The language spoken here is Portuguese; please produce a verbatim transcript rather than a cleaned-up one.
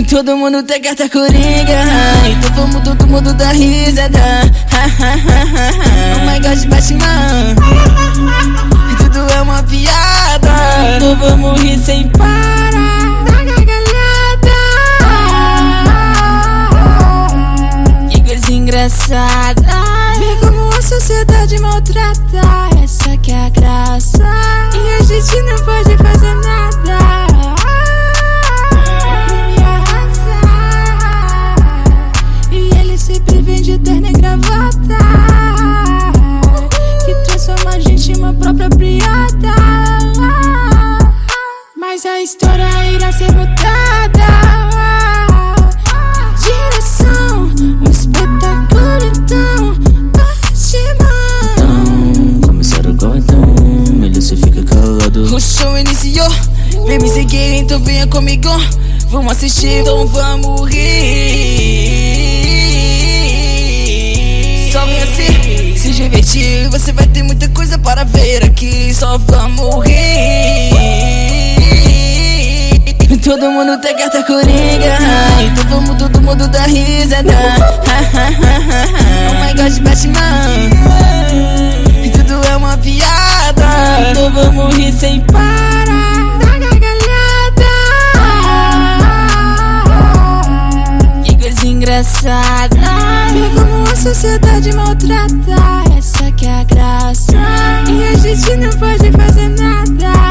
Todo mundo tem carta coringa, então vamos todo mundo dar risada. Oh my God, Batman, tudo é uma piada. Então vamos rir sem parar da gargalhada. Que coisa engraçada, ver como a sociedade maltrata. Essa que é a graça, e a gente não pode fazer nada. Sempre vem de terno e gravata, que transforma a gente em uma própria piada. Mas a história irá ser mudada. Direção, um espetáculo então, Batman. Começaram o cordão, melhor cê fica calado. O show iniciou, vem me seguir, então venha comigo. Vamos assistir, então vamos rir. Só vem assim, se divertir, você vai ter muita coisa para ver aqui. Só vamos rir. Todo mundo tem carta coringa, então vamos todo mundo dar risada. Oh my God, Batman, tudo é uma piada. Então vamos rir sem parar da gargalhada. Que coisa engraçada, ver como a sociedade maltrata. Essa que é a graça, e a gente não pode fazer nada.